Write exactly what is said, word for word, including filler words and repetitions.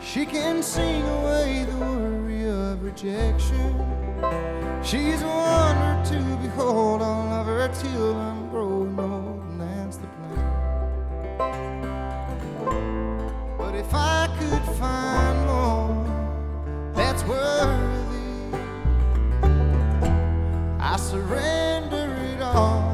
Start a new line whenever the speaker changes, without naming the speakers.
She can sing away the worry of rejection. She's a wonder to behold. I'll love her till I'm growing old, and that's the plan. But if I could find more that's worthy, I surrender it all.